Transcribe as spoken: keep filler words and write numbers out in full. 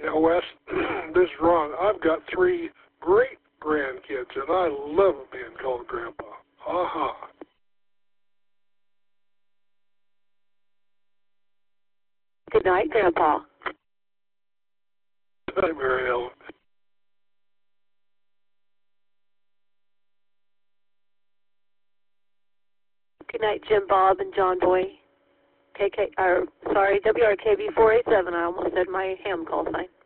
Yeah, Wes, this is Ron. I've got three great grandkids, and I love being called Grandpa. Ha-ha. Good night, Grandpa. Good night, Mary Ellen. Good night, Jim Bob and John Boy. K K, or sorry, W R K B four eight seven. I almost said my ham call sign.